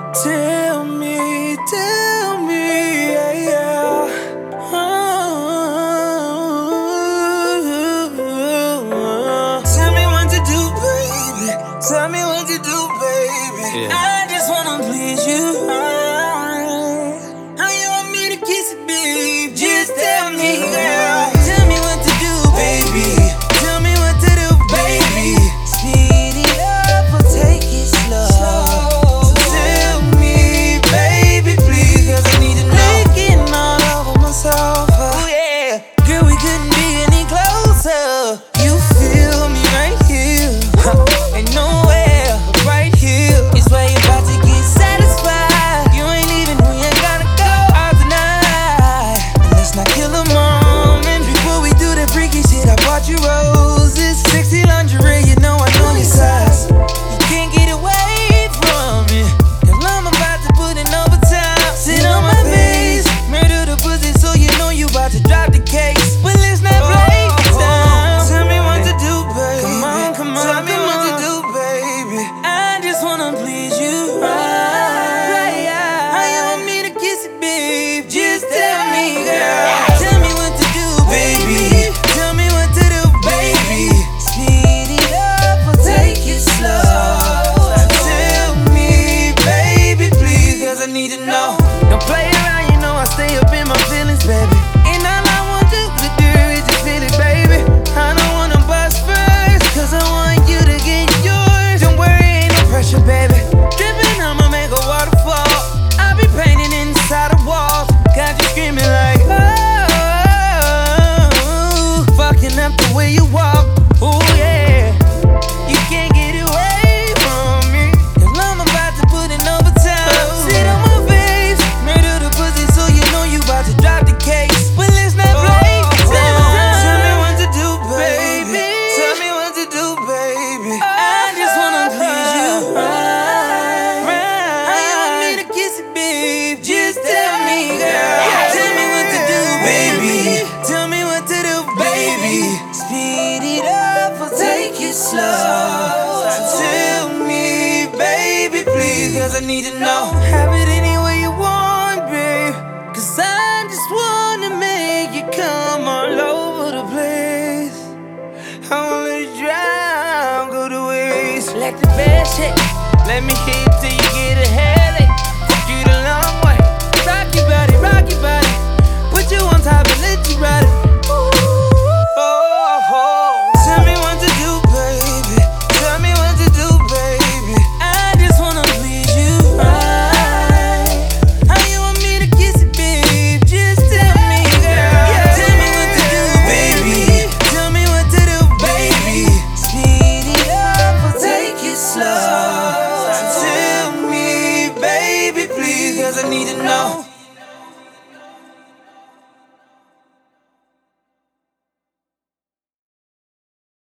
Tell me, yeah, yeah. Tell me what to do, baby. Tell me what to do, baby. Yeah. I just wanna please you. How you want me to kiss it, babe? Just tell me, girl. Tell me what to do, baby. Tell me what to do, baby. Speed it up or take it slow. So tell me, baby, please, 'cause I need to know. Licking all over my sofa. Oh yeah, girl, we couldn't be any closer. You feel me right here. Ain't nowhere but right here is where you're about to get satisfied. You ain't even when you gotta go out tonight. And let's not kill a moment before we do that freaky shit. I bought you roses, sexy lingerie, you know I know your size. You can't get away from it, 'cause I'm about to put in overtime. Sit on my face, murder the pussy, so you know you about to drop the case. But let's not play time. Tell me what to do, baby. Come on, come on. Tell me what to do, baby. I just wanna please you. How you want me to kiss it, babe? Just tell me, girl. Tell me what to do, baby. Tell me what to do, baby. Speed it up or take it slow. Tell me, baby, please, 'cause I need to know. Don't play around, you know I stay up in my feelings, baby. And all I want you to do is just feel it, baby. I don't wanna bust first, 'cause I want you to get yours. Don't worry, ain't no pressure, baby. Dripping, I'ma make a waterfall. I'll be painting inside a wall. Got you screaming like, oh, fucking up the way you walk. Oh yeah, you can't get away from me, 'cause I'm about to put in overtime. Sit on my face, murder the pussy, so you know you about to drop the case. But let's not play time. Tell me what to do, baby. Tell me what to do, baby. I just wanna please you. How you want me to kiss it, babe? Just tell me, girl. Tell me what to do, baby. Tell me what to do, baby. Speed it up or take it slow. Tell me, baby, please, 'cause I need to know. Have it any way you want, babe, 'cause I just wanna make you come all over the place. I won't let it drown, go to waste. Like the best shit, let me hit till you get a headache. Take you the long way. Rock your body, put you on top and let you ride it.